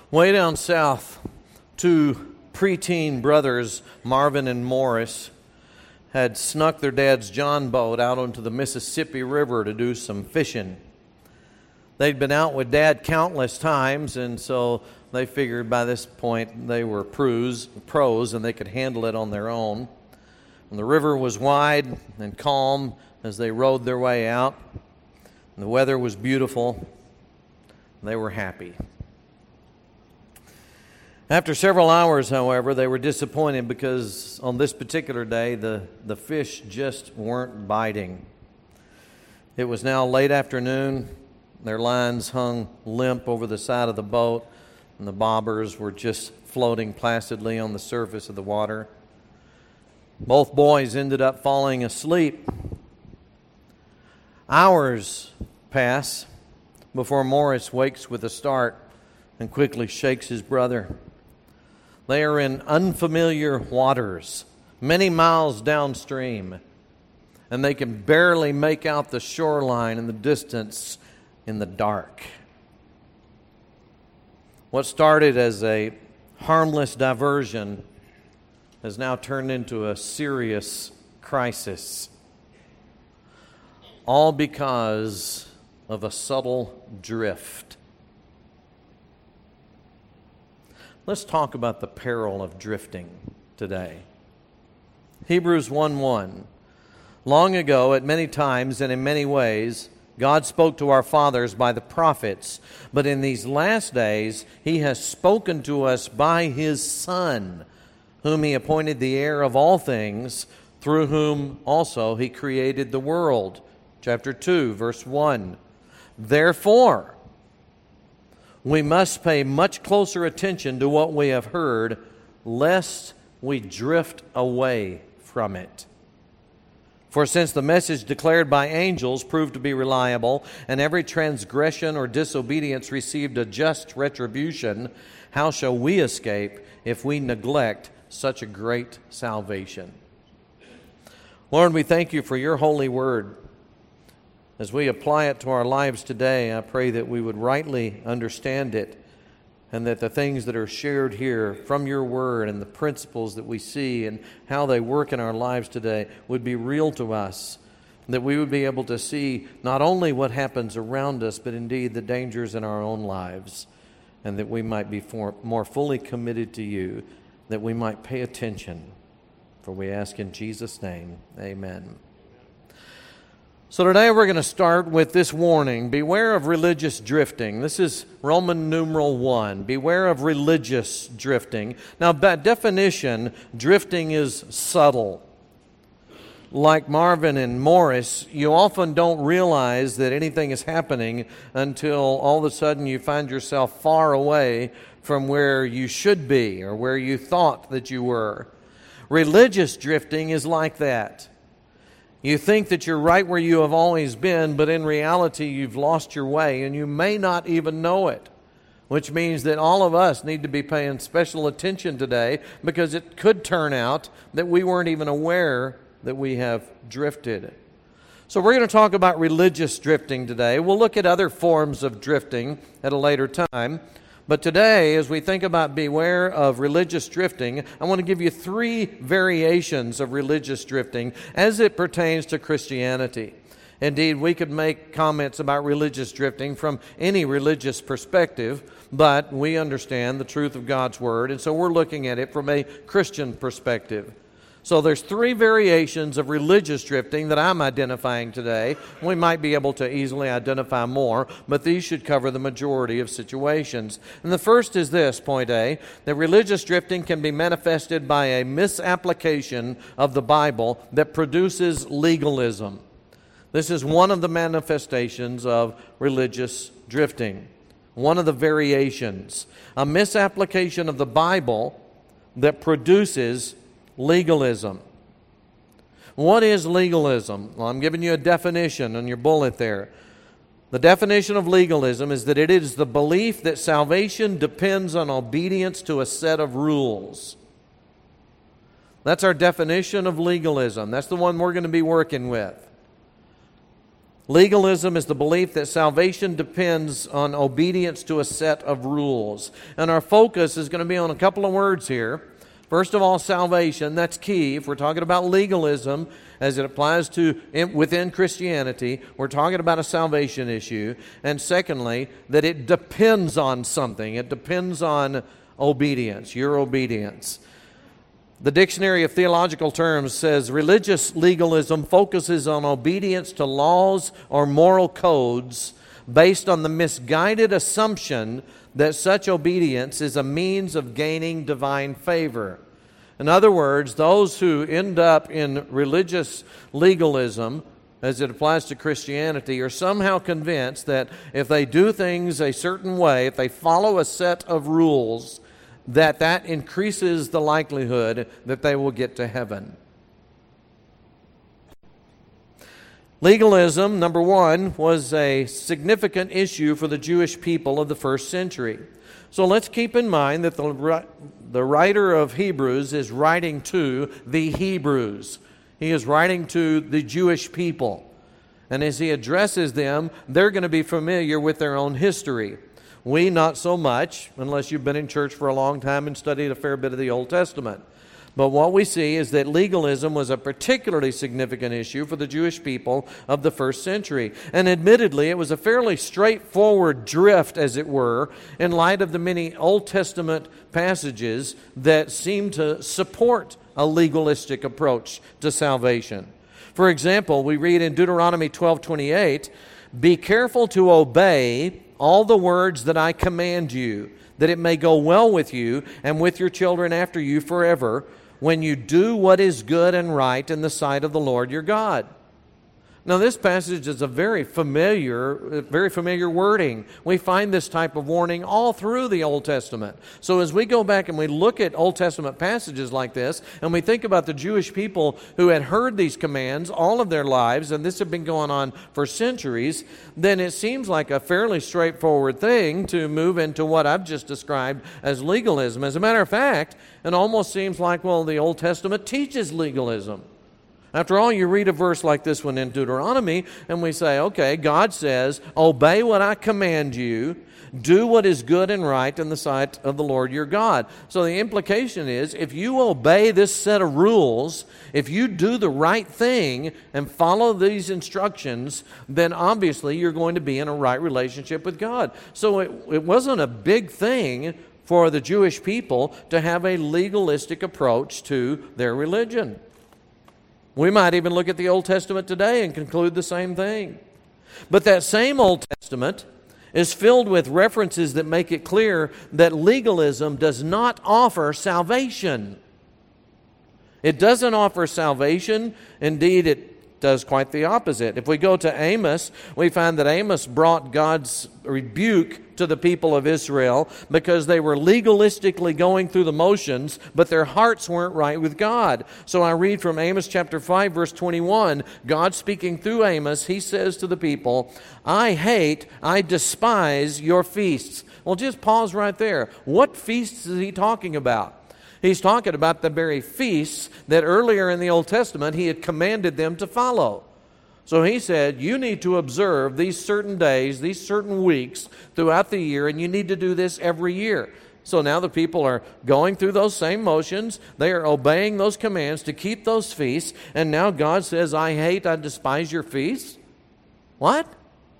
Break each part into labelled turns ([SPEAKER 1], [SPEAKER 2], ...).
[SPEAKER 1] Way down south, two preteen brothers, Marvin and Morris, had snuck their dad's John boat out onto the Mississippi River to do some fishing. They'd been out with Dad countless times, and so they figured by this point they were pros and they could handle it on their own. And the river was wide and calm as they rowed their way out. And the weather was beautiful. They were happy. After several hours, however, they were disappointed because on this particular day, the fish just weren't biting. It was now late afternoon. Their lines hung limp over the side of the boat, and the bobbers were just floating placidly on the surface of the water. Both boys ended up falling asleep. Hours pass before Morris wakes with a start and quickly shakes his brother. They are in unfamiliar waters, many miles downstream, and they can barely make out the shoreline in the distance in the dark. What started as a harmless diversion has now turned into a serious crisis, all because of a subtle drift. Let's talk about the peril of drifting today. Hebrews 1:1. Long ago, at many times and in many ways, God spoke to our fathers by the prophets, but in these last days He has spoken to us by His Son, whom He appointed the heir of all things, through whom also He created the world. Chapter 2, verse 1. Therefore, we must pay much closer attention to what we have heard, lest we drift away from it. For since the message declared by angels proved to be reliable, and every transgression or disobedience received a just retribution, how shall we escape if we neglect such a great salvation? Lord, we thank You for Your holy word. As we apply it to our lives today, I pray that we would rightly understand it, and that the things that are shared here from Your word and the principles that we see and how they work in our lives today would be real to us, that we would be able to see not only what happens around us, but indeed the dangers in our own lives, and that we might be more fully committed to You, that we might pay attention. For we ask in Jesus' name, amen. So today we're going to start with this warning: beware of religious drifting. This is Roman numeral 1. Beware of religious drifting. Now, by definition, drifting is subtle. Like Marvin and Morris, you often don't realize that anything is happening until all of a sudden you find yourself far away from where you should be or where you thought that you were. Religious drifting is like that. You think that you're right where you have always been, but in reality you've lost your way, and you may not even know it, which means that all of us need to be paying special attention today, because it could turn out that we weren't even aware that we have drifted. So we're going to talk about religious drifting today. We'll look at other forms of drifting at a later time. But today, as we think about beware of religious drifting, I want to give you 3 variations of religious drifting as it pertains to Christianity. Indeed, we could make comments about religious drifting from any religious perspective, but we understand the truth of God's Word, and so we're looking at it from a Christian perspective. So there's 3 variations of religious drifting that I'm identifying today. We might be able to easily identify more, but these should cover the majority of situations. And the first is this, point A, that religious drifting can be manifested by a misapplication of the Bible that produces legalism. This is one of the manifestations of religious drifting, one of the variations. A misapplication of the Bible that produces legalism. What is legalism? Well, I'm giving you a definition on your bullet there. The definition of legalism is that it is the belief that salvation depends on obedience to a set of rules. That's our definition of legalism. That's the one we're going to be working with. Legalism is the belief that salvation depends on obedience to a set of rules. And our focus is going to be on a couple of words here. First of all, salvation. That's key. If we're talking about legalism as it applies to within Christianity, we're talking about a salvation issue. And secondly, that it depends on something. It depends on obedience, your obedience. The Dictionary of Theological Terms says religious legalism focuses on obedience to laws or moral codes based on the misguided assumption that such obedience is a means of gaining divine favor. In other words, those who end up in religious legalism, as it applies to Christianity, are somehow convinced that if they do things a certain way, if they follow a set of rules, that increases the likelihood that they will get to heaven. Legalism, number one, was a significant issue for the Jewish people of the first century. So let's keep in mind that the writer of Hebrews is writing to the Hebrews. He is writing to the Jewish people. And as he addresses them, they're going to be familiar with their own history. We, not so much, unless you've been in church for a long time and studied a fair bit of the Old Testament. But what we see is that legalism was a particularly significant issue for the Jewish people of the first century. And admittedly, it was a fairly straightforward drift, as it were, in light of the many Old Testament passages that seem to support a legalistic approach to salvation. For example, we read in Deuteronomy 12:28, "Be careful to obey all the words that I command you, that it may go well with you and with your children after you forever, when you do what is good and right in the sight of the Lord your God." Now, this passage is a very familiar wording. We find this type of warning all through the Old Testament. So as we go back and we look at Old Testament passages like this, and we think about the Jewish people who had heard these commands all of their lives, and this had been going on for centuries, then it seems like a fairly straightforward thing to move into what I've just described as legalism. As a matter of fact, it almost seems like, well, the Old Testament teaches legalism. After all, you read a verse like this one in Deuteronomy, and we say, okay, God says, obey what I command you, do what is good and right in the sight of the Lord your God. So the implication is, if you obey this set of rules, if you do the right thing and follow these instructions, then obviously you're going to be in a right relationship with God. So it wasn't a big thing for the Jewish people to have a legalistic approach to their religion. We might even look at the Old Testament today and conclude the same thing. But that same Old Testament is filled with references that make it clear that legalism does not offer salvation. It doesn't offer salvation. Indeed, it does quite the opposite. If we go to Amos, we find that Amos brought God's rebuke to the people of Israel because they were legalistically going through the motions, but their hearts weren't right with God. So I read from Amos chapter 5, verse 21, God speaking through Amos, he says to the people, I despise your feasts. Well, just pause right there. What feasts is he talking about? He's talking about the very feasts that earlier in the Old Testament he had commanded them to follow. So he said, you need to observe these certain days, these certain weeks throughout the year, and you need to do this every year. So now the people are going through those same motions. They are obeying those commands to keep those feasts. And now God says, I despise your feasts. What?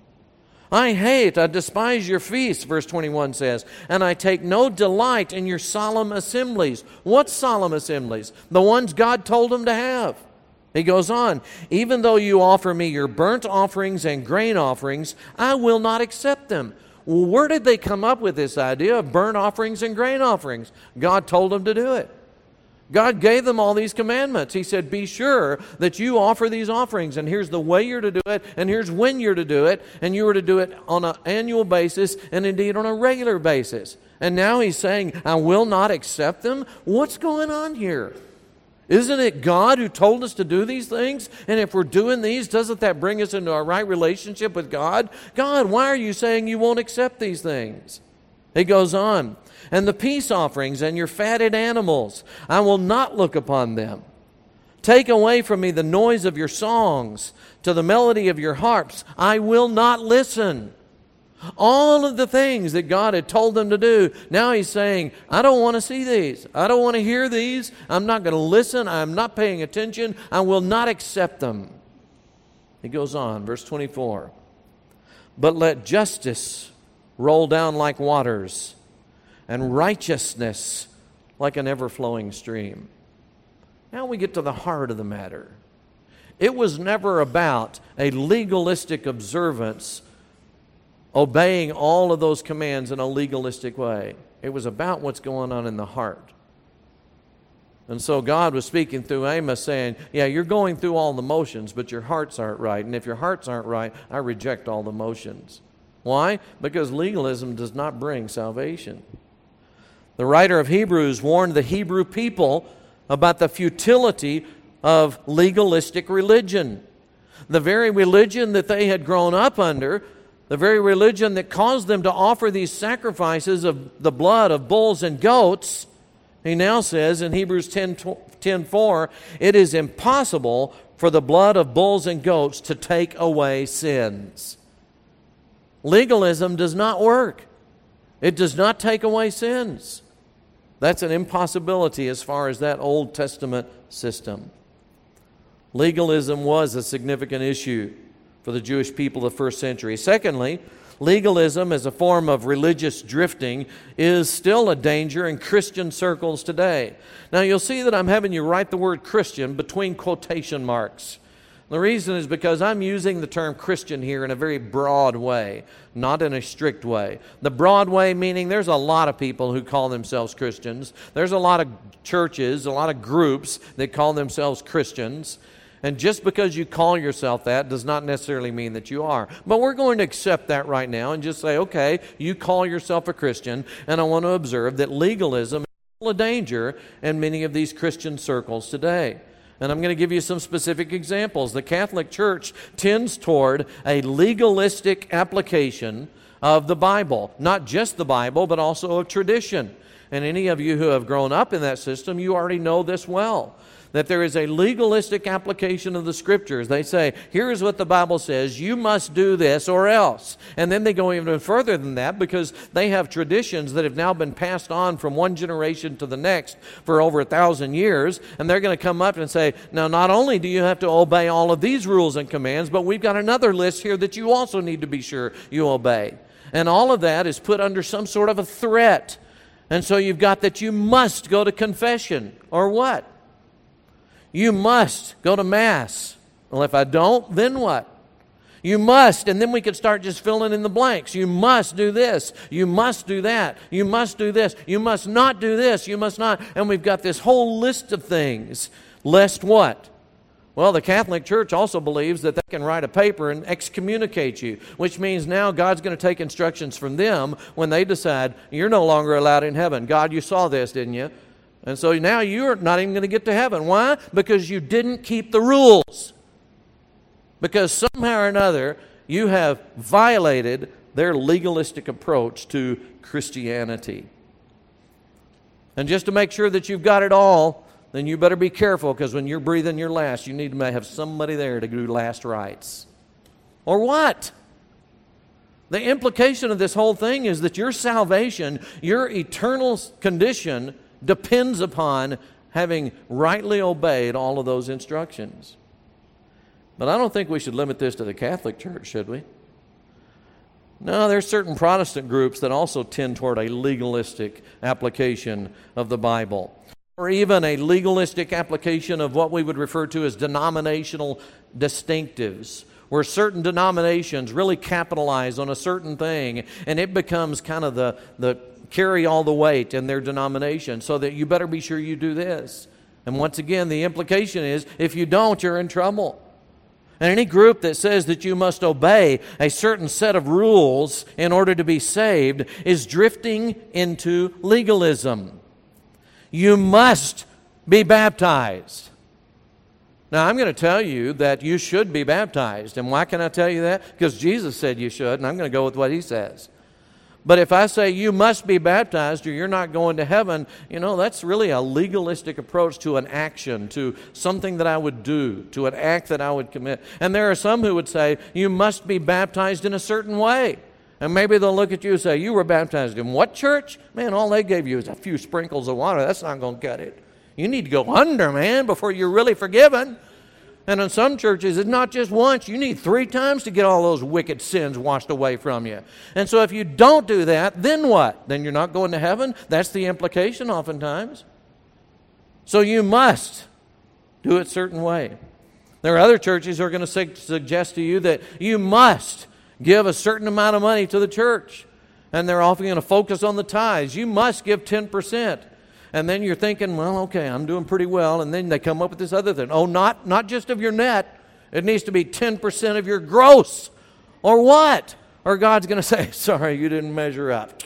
[SPEAKER 1] I despise your feasts, verse 21 says, and I take no delight in your solemn assemblies. What solemn assemblies? The ones God told them to have. He goes on, even though you offer me your burnt offerings and grain offerings, I will not accept them. Well, where did they come up with this idea of burnt offerings and grain offerings? God told them to do it. God gave them all these commandments. He said, be sure that you offer these offerings, and here's the way you're to do it, and here's when you're to do it, and you are to do it on an annual basis, and indeed on a regular basis. And now he's saying, I will not accept them? What's going on here? Isn't it God who told us to do these things? And if we're doing these, doesn't that bring us into a right relationship with God? God, why are you saying you won't accept these things? He goes on, and the peace offerings and your fatted animals, I will not look upon them. Take away from me the noise of your songs. To the melody of your harps, I will not listen. All of the things that God had told them to do, now He's saying, I don't want to see these. I don't want to hear these. I'm not going to listen. I'm not paying attention. I will not accept them. He goes on, verse 24. But let justice roll down like waters, and righteousness like an ever-flowing stream. Now we get to the heart of the matter. It was never about a legalistic observance, obeying all of those commands in a legalistic way. It was about what's going on in the heart. And so God was speaking through Amos saying, yeah, you're going through all the motions, but your hearts aren't right. And if your hearts aren't right, I reject all the motions. Why? Because legalism does not bring salvation. The writer of Hebrews warned the Hebrew people about the futility of legalistic religion. The very religion that they had grown up under, the very religion that caused them to offer these sacrifices of the blood of bulls and goats, he now says in Hebrews 10:4, it is impossible for the blood of bulls and goats to take away sins. Legalism does not work. It does not take away sins. That's an impossibility as far as that Old Testament system. Legalism was a significant issue for the Jewish people of the first century. Secondly, legalism as a form of religious drifting is still a danger in Christian circles today. Now you'll see that I'm having you write the word Christian between quotation marks. The reason is because I'm using the term Christian here in a very broad way, not in a strict way. The broad way meaning there's a lot of people who call themselves Christians. There's a lot of churches, a lot of groups that call themselves Christians. And just because you call yourself that does not necessarily mean that you are. But we're going to accept that right now and just say, okay, you call yourself a Christian, and I want to observe that legalism is still a danger in many of these Christian circles today. And I'm going to give you some specific examples. The Catholic Church tends toward a legalistic application of the Bible. Not just the Bible, but also of tradition. And any of you who have grown up in that system, you already know this well. That there is a legalistic application of the Scriptures. They say, here's what the Bible says, you must do this or else. And then they go even further than that because they have traditions that have now been passed on from one generation to the next for over 1,000 years. And they're going to come up and say, now not only do you have to obey all of these rules and commands, but we've got another list here that you also need to be sure you obey. And all of that is put under some sort of a threat. And so you've got that you must go to confession. Or what? You must go to Mass. Well, if I don't, then what? You must, and then we could start just filling in the blanks. You must do this. You must do that. You must do this. You must not do this. You must not. And we've got this whole list of things. Lest what? Well, the Catholic Church also believes that they can write a paper and excommunicate you, which means now God's going to take instructions from them when they decide you're no longer allowed in heaven. God, you saw this, didn't you? And so now you're not even going to get to heaven. Why? Because you didn't keep the rules. Because somehow or another you have violated their legalistic approach to Christianity. And just to make sure that you've got it all, then you better be careful, because when you're breathing your last, you need to have somebody there to do last rites. Or what? The implication of this whole thing is that your salvation, your eternal condition, depends upon having rightly obeyed all of those instructions. But I don't think we should limit this to the Catholic Church, should we? No, there's certain Protestant groups that also tend toward a legalistic application of the Bible, or even a legalistic application of what we would refer to as denominational distinctives, where certain denominations really capitalize on a certain thing, and it becomes kind of the carry all the weight in their denomination, so that you better be sure you do this. And once again, the implication is, if you don't, you're in trouble. And any group that says that you must obey a certain set of rules in order to be saved is drifting into legalism. You must be baptized. Now, I'm going to tell you that you should be baptized. And why can I tell you that? Because Jesus said you should, and I'm going to go with what He says. But if I say you must be baptized or you're not going to heaven, that's really a legalistic approach to an action, to something that I would do, to an act that I would commit. And there are some who would say you must be baptized in a certain way. And maybe they'll look at you and say, you were baptized in what church? Man, all they gave you is a few sprinkles of water. That's not going to cut it. You need to go under, man, before you're really forgiven. And in some churches, it's not just once. You need 3 times to get all those wicked sins washed away from you. And so if you don't do that, then what? Then you're not going to heaven? That's the implication oftentimes. So you must do it a certain way. There are other churches who are going to suggest to you that you must give a certain amount of money to the church. And they're often going to focus on the tithes. You must give 10%. And then you're thinking, well, okay, I'm doing pretty well. And then they come up with this other thing. Oh, not just of your net. It needs to be 10% of your gross. Or what? Or God's going to say, sorry, you didn't measure up.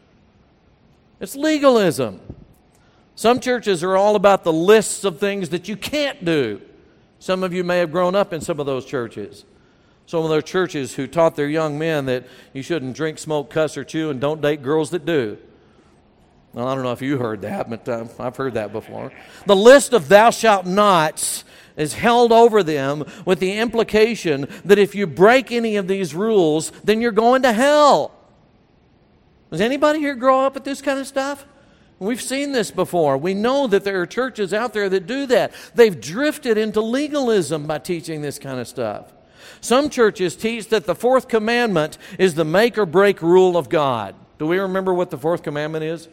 [SPEAKER 1] It's legalism. Some churches are all about the lists of things that you can't do. Some of you may have grown up in some of those churches. Some of those churches who taught their young men that you shouldn't drink, smoke, cuss, or chew, and don't date girls that do. Well, I don't know if you heard that, but I've heard that before. The list of thou shalt nots is held over them with the implication that if you break any of these rules, then you're going to hell. Does anybody here grow up with this kind of stuff? We've seen this before. We know that there are churches out there that do that. They've drifted into legalism by teaching this kind of stuff. Some churches teach that the 4th commandment is the make or break rule of God. Do we remember what the 4th commandment is?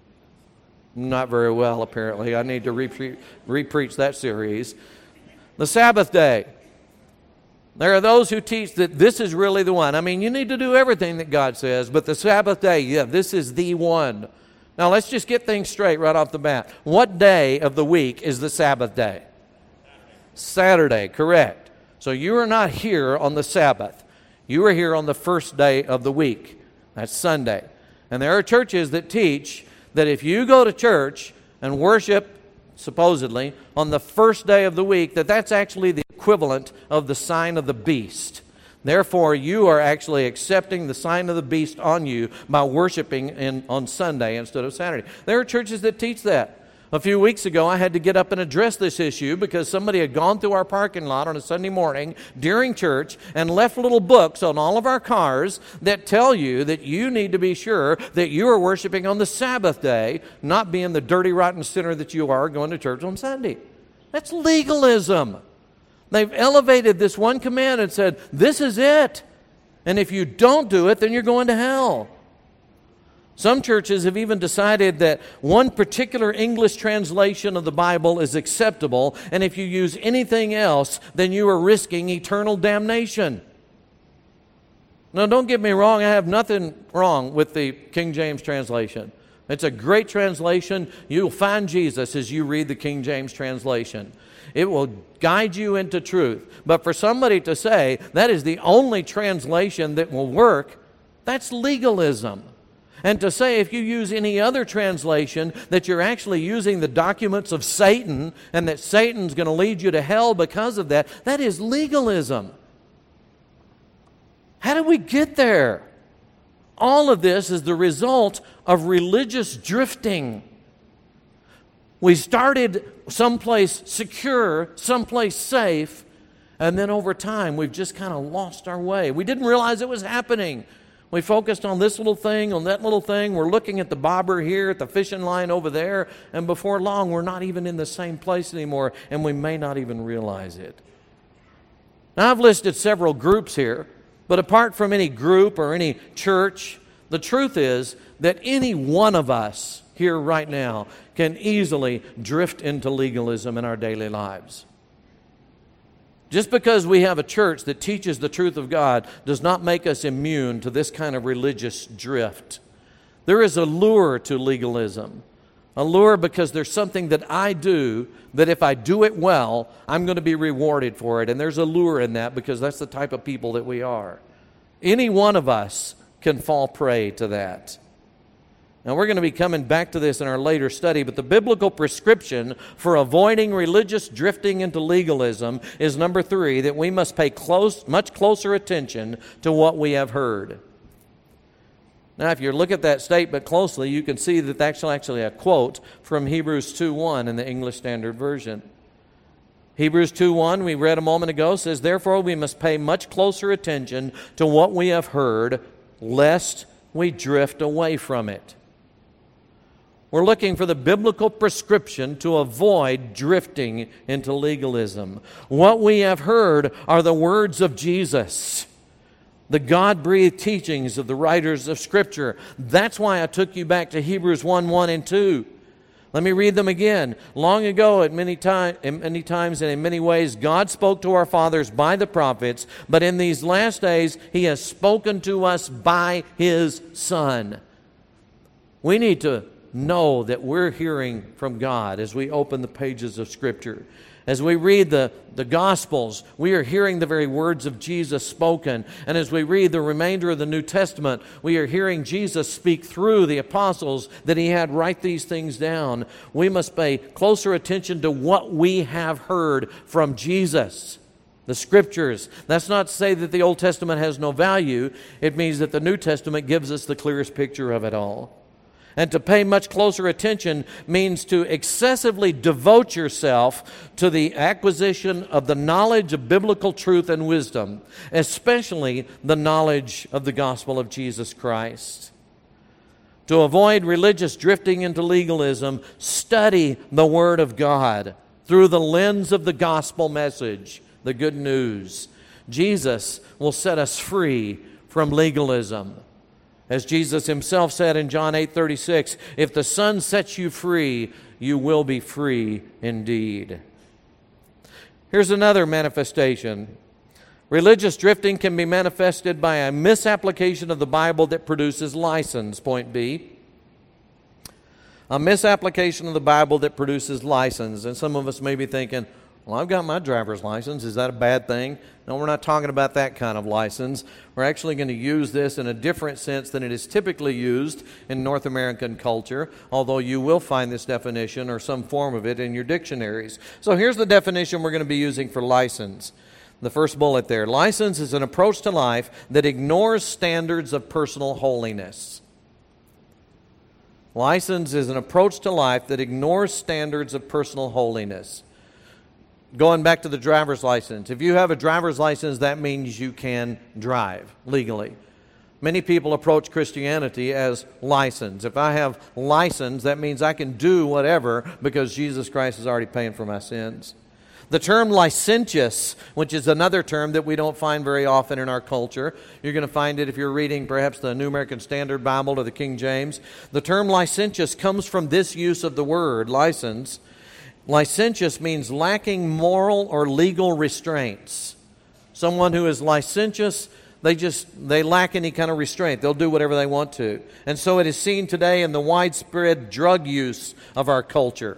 [SPEAKER 1] Not very well, apparently. I need to re-preach that series. The Sabbath day. There are those who teach that this is really the one. I mean, you need to do everything that God says, but the Sabbath day, yeah, this is the one. Now, let's just get things straight right off the bat. What day of the week is the Sabbath day? Saturday, correct. So you are not here on the Sabbath. You are here on the first day of the week. That's Sunday. And there are churches that teach that if you go to church and worship, supposedly, on the first day of the week, that's actually the equivalent of the sign of the beast. Therefore, you are actually accepting the sign of the beast on you by worshiping on Sunday instead of Saturday. There are churches that teach that. A few weeks ago, I had to get up and address this issue because somebody had gone through our parking lot on a Sunday morning during church and left little books on all of our cars that tell you that you need to be sure that you are worshiping on the Sabbath day, not being the dirty, rotten sinner that you are going to church on Sunday. That's legalism. They've elevated this one command and said, this is it. And if you don't do it, then you're going to hell. Some churches have even decided that one particular English translation of the Bible is acceptable, and if you use anything else, then you are risking eternal damnation. Now, don't get me wrong, I have nothing wrong with the King James translation. It's a great translation. You'll find Jesus as you read the King James translation. It will guide you into truth. But for somebody to say that is the only translation that will work, that's legalism. And to say if you use any other translation that you're actually using the documents of Satan and that Satan's going to lead you to hell because of that, that is legalism. How did we get there? All of this is the result of religious drifting. We started someplace secure, someplace safe, and then over time we've just kind of lost our way. We didn't realize it was happening. We focused on this little thing, on that little thing. We're looking at the bobber here, at the fishing line over there, and before long we're not even in the same place anymore, and we may not even realize it. Now, I've listed several groups here, but apart from any group or any church, the truth is that any one of us here right now can easily drift into legalism in our daily lives. Just because we have a church that teaches the truth of God does not make us immune to this kind of religious drift. There is a lure to legalism. A lure because there's something that I do that if I do it well, I'm going to be rewarded for it. And there's a lure in that because that's the type of people that we are. Any one of us can fall prey to that. Now, we're going to be coming back to this in our later study, but the biblical prescription for avoiding religious drifting into legalism is number 3, that we must pay much closer attention to what we have heard. Now, if you look at that statement closely, you can see that that's actually a quote from Hebrews 2:1 in the English Standard Version. Hebrews 2:1, we read a moment ago, says, "Therefore we must pay much closer attention to what we have heard, lest we drift away from it." We're looking for the biblical prescription to avoid drifting into legalism. What we have heard are the words of Jesus, the God-breathed teachings of the writers of Scripture. That's why I took you back to Hebrews 1:1 and 2. Let me read them again. "Long ago, at many times and in many ways, God spoke to our fathers by the prophets, but in these last days, He has spoken to us by His Son." We need to know that we're hearing from God as we open the pages of Scripture. As we read the Gospels, we are hearing the very words of Jesus spoken. And as we read the remainder of the New Testament, we are hearing Jesus speak through the apostles that He had write these things down. We must pay closer attention to what we have heard from Jesus, the Scriptures. That's not to say that the Old Testament has no value. It means that the New Testament gives us the clearest picture of it all. And to pay much closer attention means to excessively devote yourself to the acquisition of the knowledge of biblical truth and wisdom, especially the knowledge of the gospel of Jesus Christ. To avoid religious drifting into legalism, study the Word of God through the lens of the gospel message, the good news. Jesus will set us free from legalism. As Jesus Himself said in John 8:36, "If the Son sets you free, you will be free indeed." Here's another manifestation. Religious drifting can be manifested by a misapplication of the Bible that produces license, point B. A misapplication of the Bible that produces license. And some of us may be thinking, "Well, I've got my driver's license. Is that a bad thing?" No, we're not talking about that kind of license. We're actually going to use this in a different sense than it is typically used in North American culture, although you will find this definition or some form of it in your dictionaries. So here's the definition we're going to be using for license. The first bullet there. License is an approach to life that ignores standards of personal holiness. License is an approach to life that ignores standards of personal holiness. Going back to the driver's license. If you have a driver's license, that means you can drive legally. Many people approach Christianity as license. If I have license, that means I can do whatever because Jesus Christ is already paying for my sins. The term licentious, which is another term that we don't find very often in our culture. You're going to find it if you're reading perhaps the New American Standard Bible or the King James. The term licentious comes from this use of the word, license. Licentious means lacking moral or legal restraints. Someone who is licentious, they lack any kind of restraint. They'll do whatever they want to. And so it is seen today in the widespread drug use of our culture.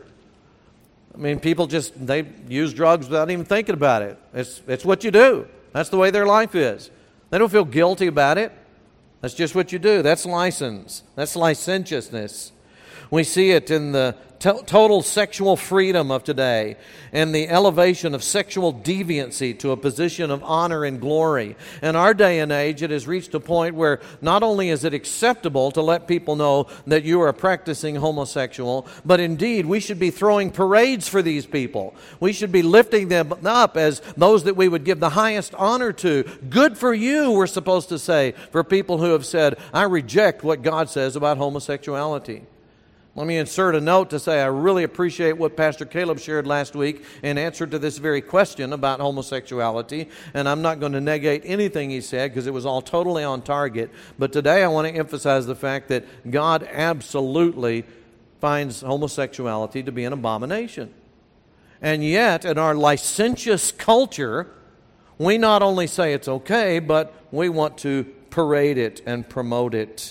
[SPEAKER 1] I mean, people they use drugs without even thinking about it. It's what you do. That's the way their life is. They don't feel guilty about it. That's just what you do. That's license. That's licentiousness. We see it in the total sexual freedom of today and the elevation of sexual deviancy to a position of honor and glory. In our day and age, it has reached a point where not only is it acceptable to let people know that you are a practicing homosexual, but indeed we should be throwing parades for these people. We should be lifting them up as those that we would give the highest honor to. Good for you, we're supposed to say, for people who have said, "I reject what God says about homosexuality." Let me insert a note to say I really appreciate what Pastor Caleb shared last week in answer to this very question about homosexuality. And I'm not going to negate anything he said because it was all totally on target. But today I want to emphasize the fact that God absolutely finds homosexuality to be an abomination. And yet, in our licentious culture, we not only say it's okay, but we want to parade it and promote it.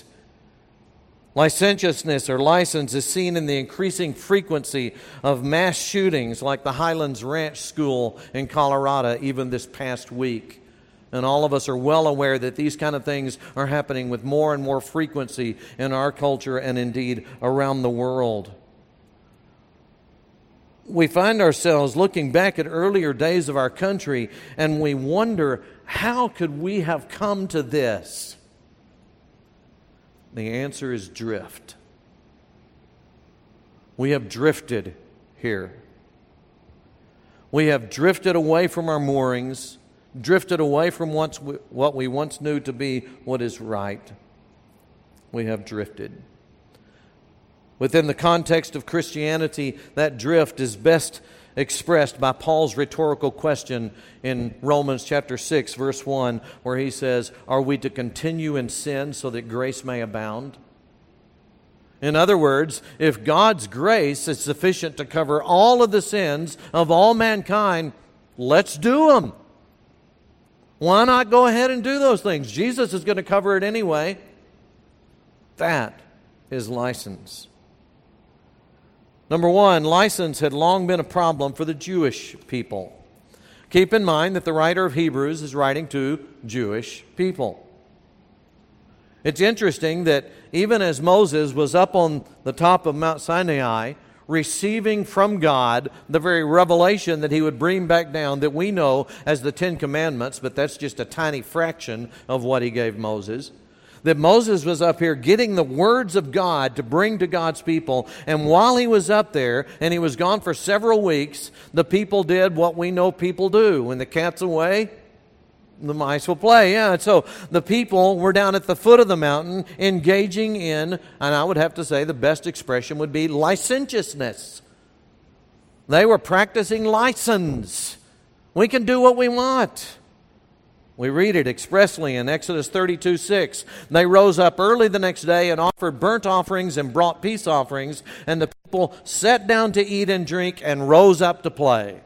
[SPEAKER 1] Licentiousness or license is seen in the increasing frequency of mass shootings like the Highlands Ranch School in Colorado even this past week. And all of us are well aware that these kind of things are happening with more and more frequency in our culture and indeed around the world. We find ourselves looking back at earlier days of our country and we wonder, how could we have come to this? The answer is drift. We have drifted here. We have drifted away from our moorings, drifted away from what we once knew to be what is right. We have drifted. Within the context of Christianity, that drift is best expressed by Paul's rhetorical question in Romans chapter 6, verse 1, where he says, "Are we to continue in sin so that grace may abound?" In other words, if God's grace is sufficient to cover all of the sins of all mankind, let's do them. Why not go ahead and do those things? Jesus is going to cover it anyway. That is license. Number one, license had long been a problem for the Jewish people. Keep in mind that the writer of Hebrews is writing to Jewish people. It's interesting that even as Moses was up on the top of Mount Sinai, receiving from God the very revelation that he would bring back down that we know as the Ten Commandments, but that's just a tiny fraction of what he gave Moses, that Moses was up here getting the words of God to bring to God's people, and while he was up there, and he was gone for several weeks, the people did what we know people do. When the cat's away, the mice will play. Yeah, and so the people were down at the foot of the mountain engaging in, and I would have to say the best expression would be licentiousness. They were practicing license. We can do what we want. We read it expressly in Exodus 32:6. They rose up early the next day and offered burnt offerings and brought peace offerings, and the people sat down to eat and drink and rose up to play.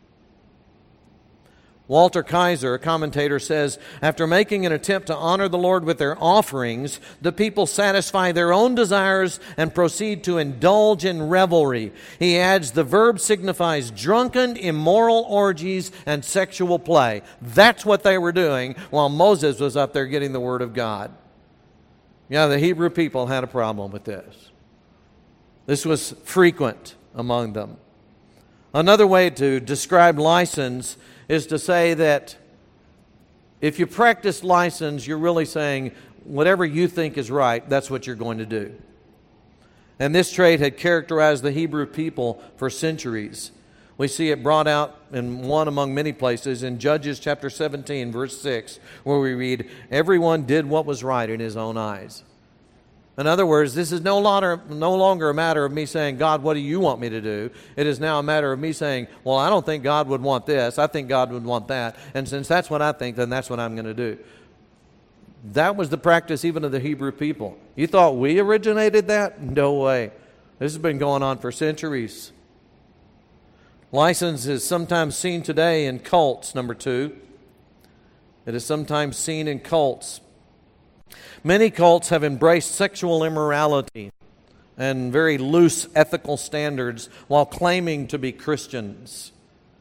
[SPEAKER 1] Walter Kaiser, a commentator, says, after making an attempt to honor the Lord with their offerings, the people satisfy their own desires and proceed to indulge in revelry. He adds, the verb signifies drunken, immoral orgies and sexual play. That's what they were doing while Moses was up there getting the Word of God. Yeah, the Hebrew people had a problem with this. This was frequent among them. Another way to describe license is to say that if you practice license, you're really saying whatever you think is right, that's what you're going to do. And this trait had characterized the Hebrew people for centuries. We see it brought out in one among many places in Judges chapter 17, verse 6, where we read, everyone did what was right in his own eyes. In other words, this is no longer a matter of me saying, God, what do you want me to do? It is now a matter of me saying, well, I don't think God would want this. I think God would want that. And since that's what I think, then that's what I'm going to do. That was the practice even of the Hebrew people. You thought we originated that? No way. This has been going on for centuries. License is sometimes seen today in cults, number two. It is sometimes seen in cults. Many cults have embraced sexual immorality and very loose ethical standards while claiming to be Christians.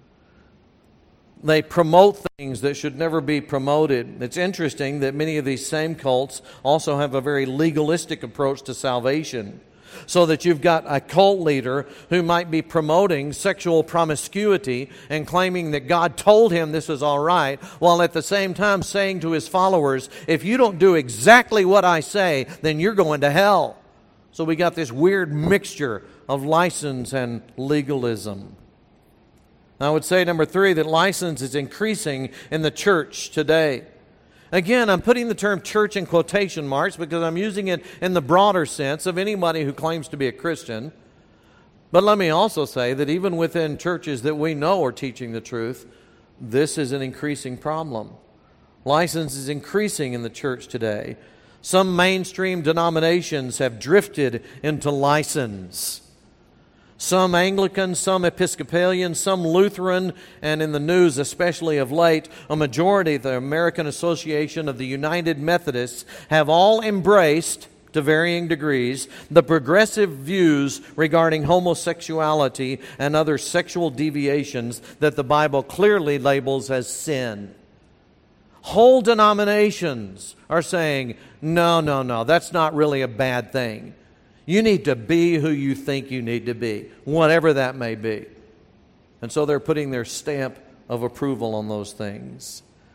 [SPEAKER 1] They promote things that should never be promoted. It's interesting that many of these same cults also have a very legalistic approach to salvation. So that you've got a cult leader who might be promoting sexual promiscuity and claiming that God told him this is all right, while at the same time saying to his followers, if you don't do exactly what I say, then you're going to hell. So we got this weird mixture of license and legalism. I would say, number three, that license is increasing in the church today. Again, I'm putting the term church in quotation marks because I'm using it in the broader sense of anybody who claims to be a Christian. But let me also say that even within churches that we know are teaching the truth, this is an increasing problem. License is increasing in the church today. Some mainstream denominations have drifted into license. Some Anglican, some Episcopalian, some Lutheran, and in the news, especially of late, a majority of the American Association of the United Methodists have all embraced, to varying degrees, the progressive views regarding homosexuality and other sexual deviations that the Bible clearly labels as sin. Whole denominations are saying, no, that's not really a bad thing. You need to be who you think you need to be, whatever that may be. And so they're putting their stamp of approval on those things.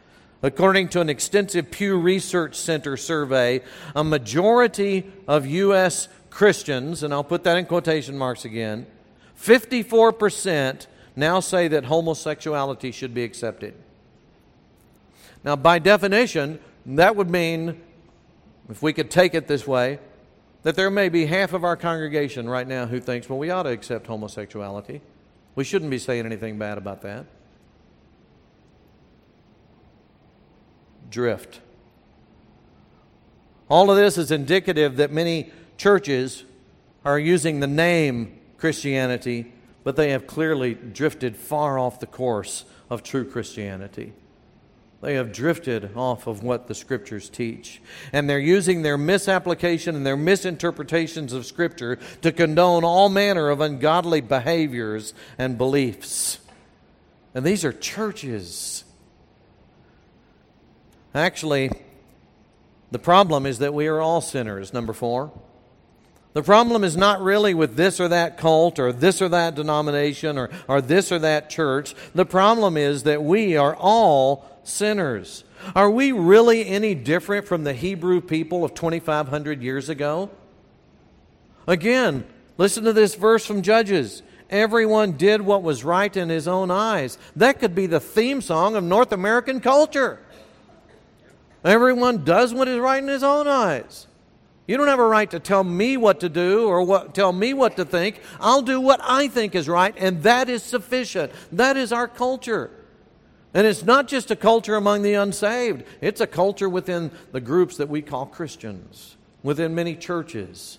[SPEAKER 1] According to an extensive Pew Research Center survey, a majority of U.S. Christians, and I'll put that in quotation marks again, 54% now say that homosexuality should be accepted. Now, by definition, that would mean, if we could take it this way, that there may be half of our congregation right now who thinks, well, we ought to accept homosexuality. We shouldn't be saying anything bad about that. Drift. All of this is indicative that many churches are using the name Christianity, but they have clearly drifted far off the course of true Christianity. They have drifted off of what the Scriptures teach. And they're using their misapplication and their misinterpretations of Scripture to condone all manner of ungodly behaviors and beliefs. And these are churches. Actually, the problem is that we are all sinners, number 4. The problem is not really with this or that cult or this or that denomination or this or that church. The problem is that we are all sinners. Are we really any different from the Hebrew people of 2,500 years ago? Again, listen to this verse from Judges. Everyone did what was right in his own eyes. That could be the theme song of North American culture. Everyone does what is right in his own eyes. You don't have a right to tell me what to do or tell me what to think. I'll do what I think is right, and that is sufficient. That is our culture. And it's not just a culture among the unsaved. It's a culture within the groups that we call Christians, within many churches.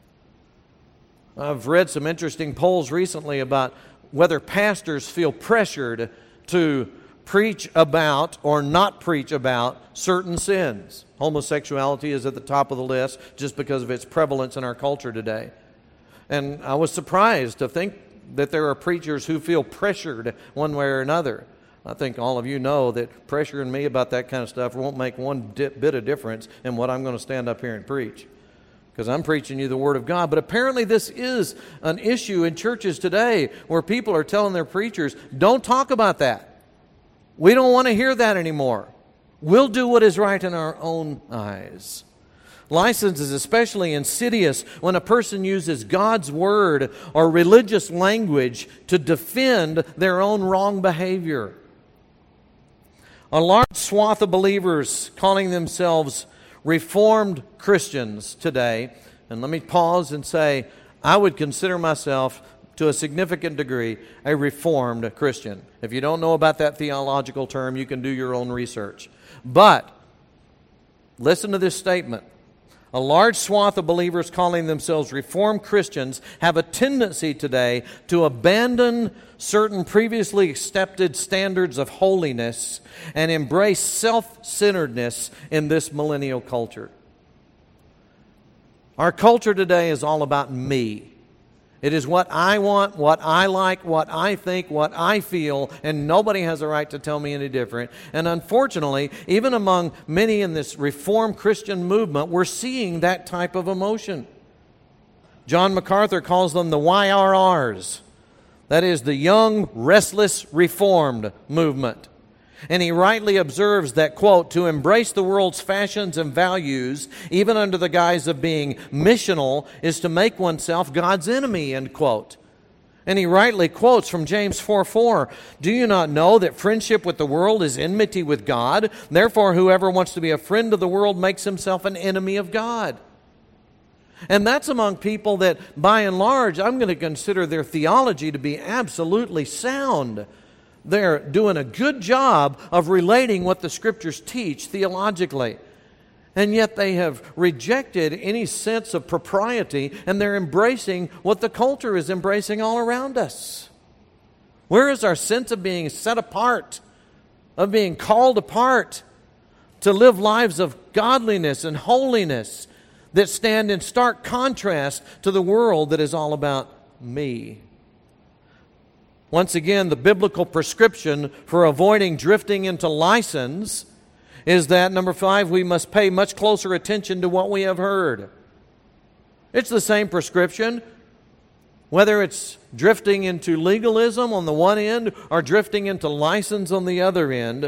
[SPEAKER 1] I've read some interesting polls recently about whether pastors feel pressured to preach about or not preach about certain sins. Homosexuality is at the top of the list just because of its prevalence in our culture today. And I was surprised to think that there are preachers who feel pressured one way or another. I think all of you know that pressuring me about that kind of stuff won't make one bit of difference in what I'm going to stand up here and preach, because I'm preaching you the Word of God. But apparently this is an issue in churches today where people are telling their preachers, don't talk about that. We don't want to hear that anymore. We'll do what is right in our own eyes. License is especially insidious when a person uses God's Word or religious language to defend their own wrong behavior. A large swath of believers calling themselves Reformed Christians today, and let me pause and say, I would consider myself to a significant degree a Reformed Christian. If you don't know about that theological term, you can do your own research. But listen to this statement. A large swath of believers calling themselves Reformed Christians have a tendency today to abandon certain previously accepted standards of holiness and embrace self-centeredness in this millennial culture. Our culture today is all about me. It is what I want, what I like, what I think, what I feel, and nobody has a right to tell me any different. And unfortunately, even among many in this Reformed Christian movement, we're seeing that type of emotion. John MacArthur calls them the YRRs. That is the Young Restless Reformed movement. And he rightly observes that, quote, to embrace the world's fashions and values, even under the guise of being missional, is to make oneself God's enemy, end quote. And he rightly quotes from James 4:4, do you not know that friendship with the world is enmity with God? Therefore, whoever wants to be a friend of the world makes himself an enemy of God. And that's among people that, by and large, I'm going to consider their theology to be absolutely sound. They're doing a good job of relating what the Scriptures teach theologically. And yet they have rejected any sense of propriety, and they're embracing what the culture is embracing all around us. Where is our sense of being set apart, of being called apart to live lives of godliness and holiness that stand in stark contrast to the world that is all about me? Once again, the biblical prescription for avoiding drifting into license is that, number 5, we must pay much closer attention to what we have heard. It's the same prescription, whether it's drifting into legalism on the one end or drifting into license on the other end.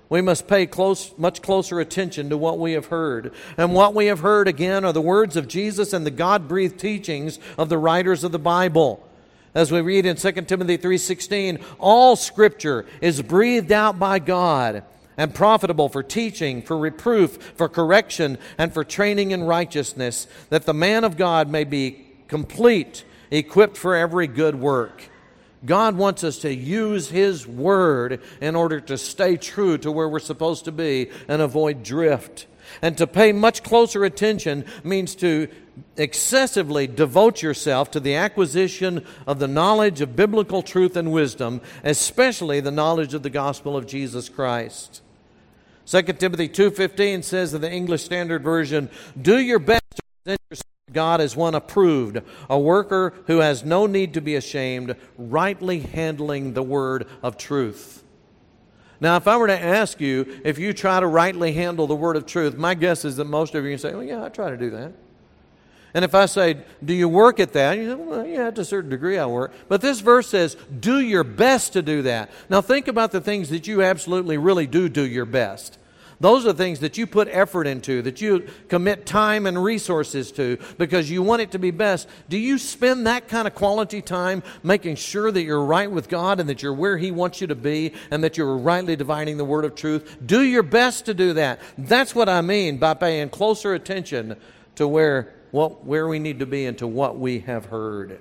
[SPEAKER 1] We must pay much closer attention to what we have heard. And what we have heard, again, are the words of Jesus and the God-breathed teachings of the writers of the Bible. As we read in 2 Timothy 3:16, all Scripture is breathed out by God and profitable for teaching, for reproof, for correction, and for training in righteousness, that the man of God may be complete, equipped for every good work. God wants us to use His Word in order to stay true to where we're supposed to be and avoid drift. And to pay much closer attention means to excessively devote yourself to the acquisition of the knowledge of biblical truth and wisdom, especially the knowledge of the gospel of Jesus Christ. 2 Timothy 2:15 says in the English Standard Version, "Do your best to present yourself to God as one approved, a worker who has no need to be ashamed, rightly handling the word of truth." Now, if I were to ask you if you try to rightly handle the word of truth, my guess is that most of you can say, "Well, yeah, I try to do that." And if I say, "Do you work at that?" You say, "Well, yeah, to a certain degree I work." But this verse says, do your best to do that. Now think about the things that you absolutely really do your best. Those are things that you put effort into, that you commit time and resources to because you want it to be best. Do you spend that kind of quality time making sure that you're right with God and that you're where He wants you to be and that you're rightly dividing the word of truth? Do your best to do that. That's what I mean by paying closer attention to where we need to be and to what we have heard.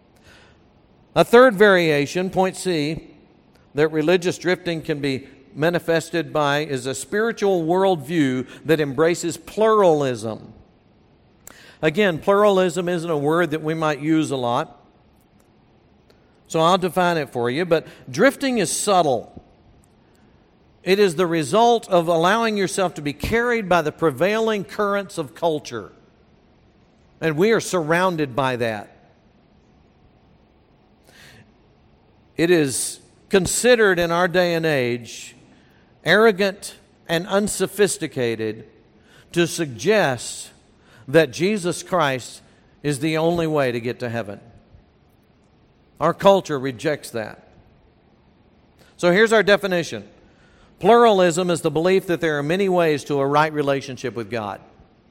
[SPEAKER 1] A third variation, point C, that religious drifting can be manifested by is a spiritual worldview that embraces pluralism. Again, pluralism isn't a word that we might use a lot, so I'll define it for you, but drifting is subtle. It is the result of allowing yourself to be carried by the prevailing currents of culture. And we are surrounded by that. It is considered in our day and age arrogant and unsophisticated to suggest that Jesus Christ is the only way to get to heaven. Our culture rejects that. So here's our definition. Pluralism is the belief that there are many ways to a right relationship with God.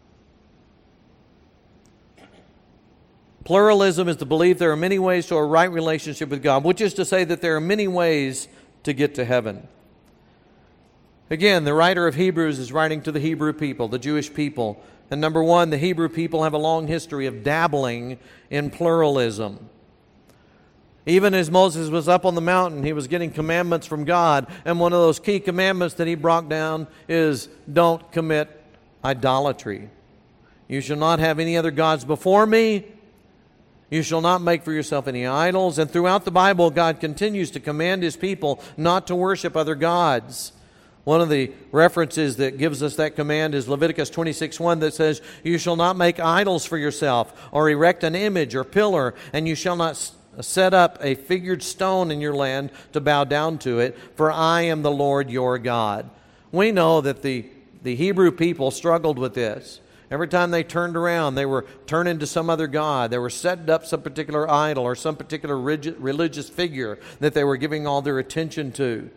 [SPEAKER 1] Pluralism is the belief there are many ways to a right relationship with God, which is to say that there are many ways to get to heaven. Again, the writer of Hebrews is writing to the Hebrew people, the Jewish people. And number one, the Hebrew people have a long history of dabbling in pluralism. Even as Moses was up on the mountain, he was getting commandments from God. And one of those key commandments that he brought down is don't commit idolatry. You shall not have any other gods before me. You shall not make for yourself any idols. And throughout the Bible, God continues to command His people not to worship other gods. One of the references that gives us that command is Leviticus 26:1 that says, "You shall not make idols for yourself or erect an image or pillar, and you shall not set up a figured stone in your land to bow down to it, for I am the Lord your God." We know that the Hebrew people struggled with this. Every time they turned around, they were turning to some other god. They were setting up some particular idol or some particular religious figure that they were giving all their attention to.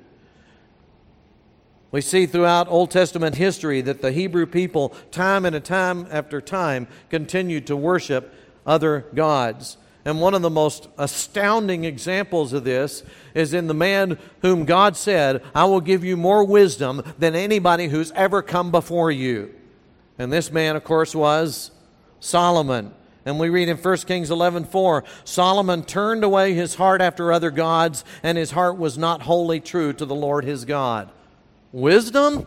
[SPEAKER 1] We see throughout Old Testament history that the Hebrew people, time after time, continued to worship other gods. And one of the most astounding examples of this is in the man whom God said, "I will give you more wisdom than anybody who's ever come before you." And this man, of course, was Solomon. And we read in 1 Kings 11:4, Solomon turned away his heart after other gods, and his heart was not wholly true to the Lord his God. Wisdom?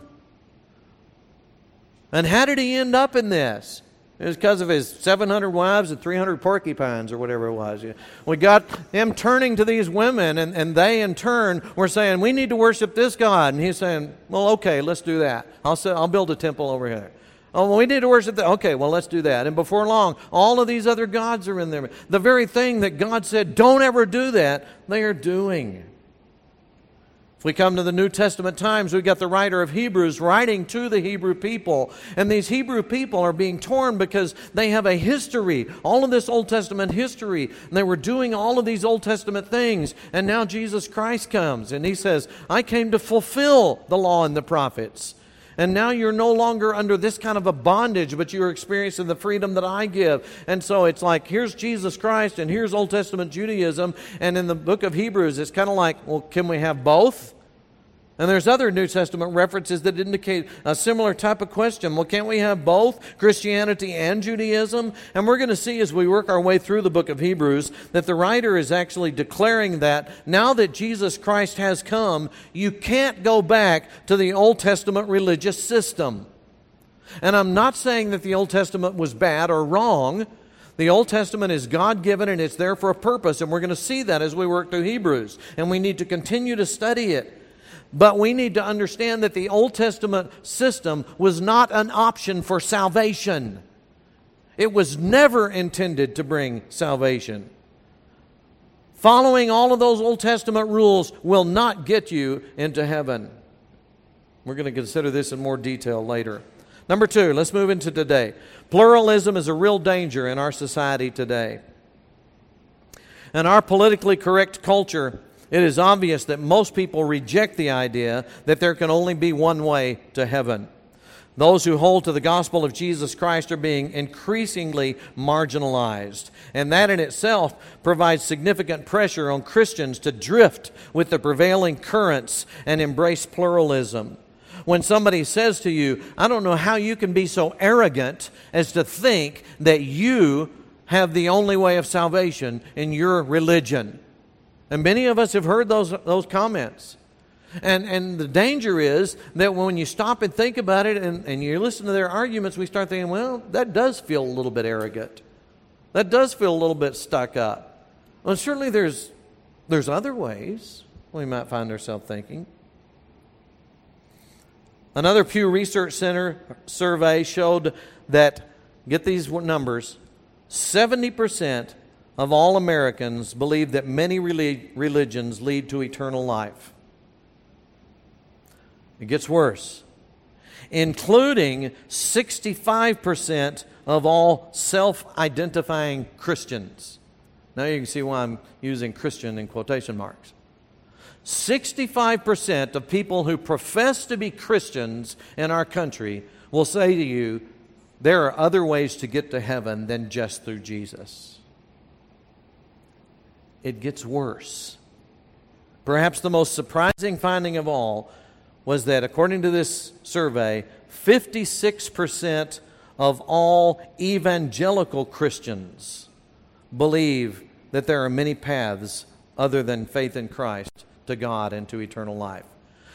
[SPEAKER 1] And how did he end up in this? It was because of his 700 wives and 300 porcupines or whatever it was. We got him turning to these women, and they in turn were saying, "We need to worship this God." And he's saying, "Well, okay, let's do that. I'll build a temple over here." "Oh, well, we need to worship that." "Okay, well, let's do that." And before long, all of these other gods are in there. The very thing that God said, "Don't ever do that," they are doing. If we come to the New Testament times, we've got the writer of Hebrews writing to the Hebrew people. And these Hebrew people are being torn because they have a history, all of this Old Testament history. And they were doing all of these Old Testament things. And now Jesus Christ comes and He says, I came to fulfill the law and the prophets. And now you're no longer under this kind of a bondage, but you're experiencing the freedom that I give. And so it's like, here's Jesus Christ and here's Old Testament Judaism. And in the book of Hebrews, it's kind of like, well, can we have both? And there's other New Testament references that indicate a similar type of question. Well, can't we have both Christianity and Judaism? And we're going to see as we work our way through the book of Hebrews that the writer is actually declaring that now that Jesus Christ has come, you can't go back to the Old Testament religious system. And I'm not saying that the Old Testament was bad or wrong. The Old Testament is God-given and it's there for a purpose. And we're going to see that as we work through Hebrews. And we need to continue to study it. But we need to understand that the Old Testament system was not an option for salvation. It was never intended to bring salvation. Following all of those Old Testament rules will not get you into heaven. We're going to consider this in more detail later. Number 2, let's move into today. Pluralism is a real danger in our society today. In our politically correct culture, it is obvious that most people reject the idea that there can only be one way to heaven. Those who hold to the gospel of Jesus Christ are being increasingly marginalized. And that in itself provides significant pressure on Christians to drift with the prevailing currents and embrace pluralism. When somebody says to you, I don't know how you can be so arrogant as to think that you have the only way of salvation in your religion. And many of us have heard those comments. And the danger is that when you stop and think about it and you listen to their arguments, we start thinking, well, that does feel a little bit arrogant. That does feel a little bit stuck up. Well, certainly there's other ways we might find ourselves thinking. Another Pew Research Center survey showed that, get these numbers, 70% of all Americans believe that many religions lead to eternal life. It gets worse. Including 65% of all self-identifying Christians. Now you can see why I'm using Christian in quotation marks. 65% of people who profess to be Christians in our country will say to you, there are other ways to get to heaven than just through Jesus. It gets worse. Perhaps the most surprising finding of all was that, according to this survey, 56% of all evangelical Christians believe that there are many paths other than faith in Christ to God and to eternal life.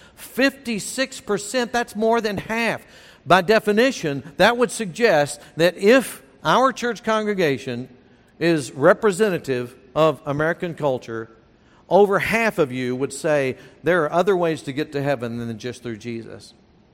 [SPEAKER 1] 56%, that's more than half. By definition, that would suggest that if our church congregation is representative of American culture, over half of you would say there are other ways to get to heaven than just through Jesus.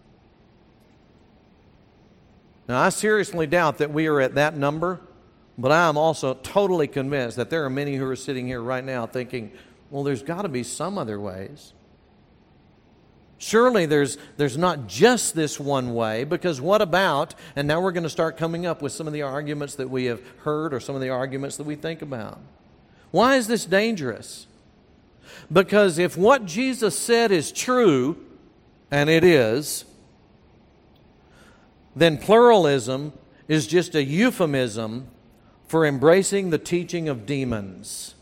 [SPEAKER 1] Now, I seriously doubt that we are at that number, but I am also totally convinced that there are many who are sitting here right now thinking, well, there's got to be some other ways. Surely there's not just this one way, because what about, and now we're going to start coming up with some of the arguments that we have heard or some of the arguments that we think about. Why is this dangerous? Because if what Jesus said is true, and it is, then pluralism is just a euphemism for embracing the teaching of demons.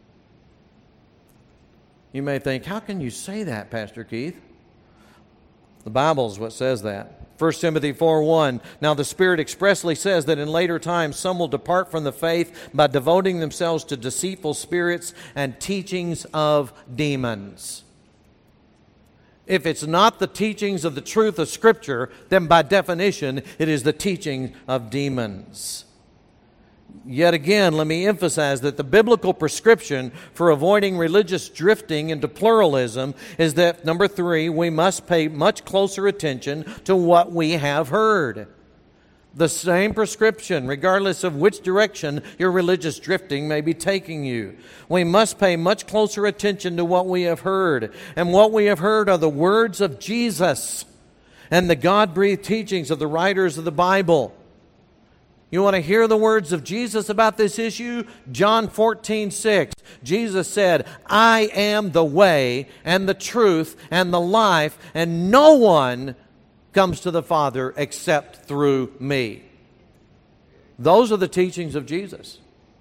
[SPEAKER 1] You may think, how can you say that, Pastor Keith? The Bible is what says that. 1 Timothy 4:1, now the Spirit expressly says that in later times some will depart from the faith by devoting themselves to deceitful spirits and teachings of demons. If it's not the teachings of the truth of Scripture, then by definition it is the teaching of demons. Yet again, let me emphasize that the biblical prescription for avoiding religious drifting into pluralism is that, number 3, we must pay much closer attention to what we have heard. The same prescription, regardless of which direction your religious drifting may be taking you. We must pay much closer attention to what we have heard. And what we have heard are the words of Jesus and the God-breathed teachings of the writers of the Bible. You want to hear the words of Jesus about this issue? John 14:6. Jesus said, I am the way and the truth and the life, and no one comes to the Father except through me. Those are the teachings of Jesus.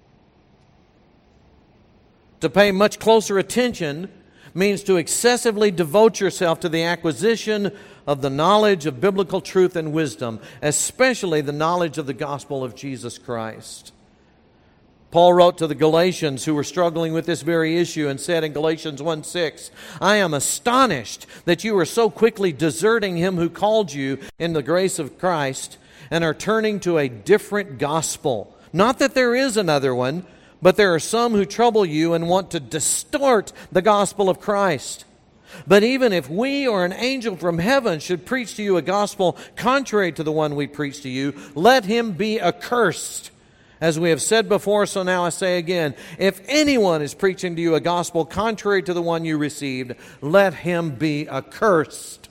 [SPEAKER 1] To pay much closer attention means to excessively devote yourself to the acquisition of the knowledge of biblical truth and wisdom, especially the knowledge of the gospel of Jesus Christ. Paul wrote to the Galatians who were struggling with this very issue and said in Galatians 1:6, I am astonished that you are so quickly deserting him who called you in the grace of Christ and are turning to a different gospel. Not that there is another one, but there are some who trouble you and want to distort the gospel of Christ. But even if we or an angel from heaven should preach to you a gospel contrary to the one we preach to you, let him be accursed. As we have said before, so now I say again, if anyone is preaching to you a gospel contrary to the one you received, let him be accursed.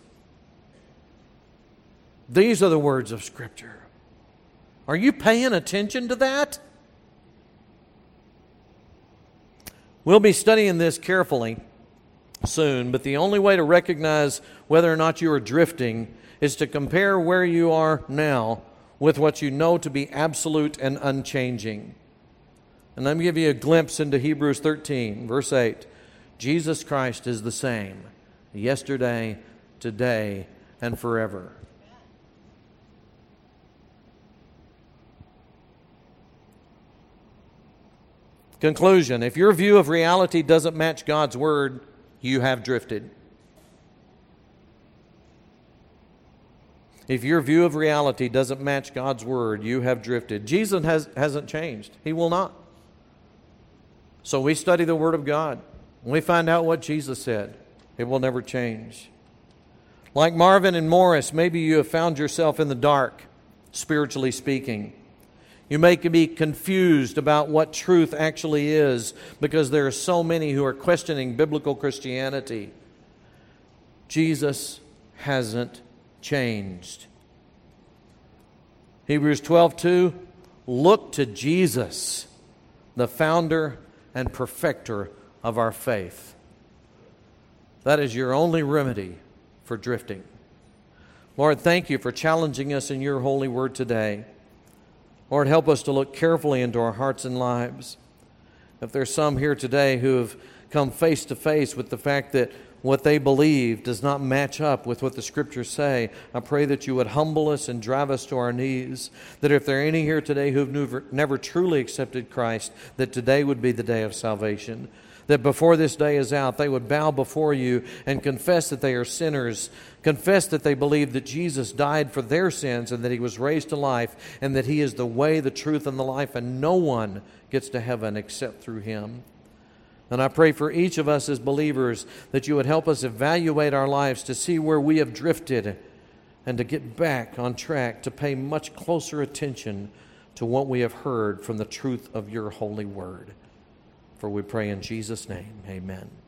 [SPEAKER 1] These are the words of Scripture. Are you paying attention to that? We'll be studying this carefully soon, but the only way to recognize whether or not you are drifting is to compare where you are now with what you know to be absolute and unchanging. And let me give you a glimpse into Hebrews 13, verse 8. Jesus Christ is the same yesterday, today, and forever. Conclusion: if your view of reality doesn't match God's Word, you have drifted. If your view of reality doesn't match God's Word, you have drifted. Jesus hasn't changed. He will not. So we study the Word of God. We find out what Jesus said. It will never change. Like Marvin and Morris, maybe you have found yourself in the dark, spiritually speaking. You may be confused about what truth actually is because there are so many who are questioning biblical Christianity. Jesus hasn't changed. Hebrews 12:2, look to Jesus, the founder and perfecter of our faith. That is your only remedy for drifting. Lord, thank you for challenging us in your holy word today. Lord, help us to look carefully into our hearts and lives. If there's some here today who have come face to face with the fact that what they believe does not match up with what the Scriptures say, I pray that you would humble us and drive us to our knees. That if there are any here today who have never truly accepted Christ, that today would be the day of salvation. That before this day is out, they would bow before you and confess that they are sinners, confess that they believe that Jesus died for their sins and that He was raised to life and that He is the way, the truth, and the life, and no one gets to heaven except through Him. And I pray for each of us as believers that you would help us evaluate our lives to see where we have drifted and to get back on track, to pay much closer attention to what we have heard from the truth of your holy word. For we pray in Jesus' name, amen.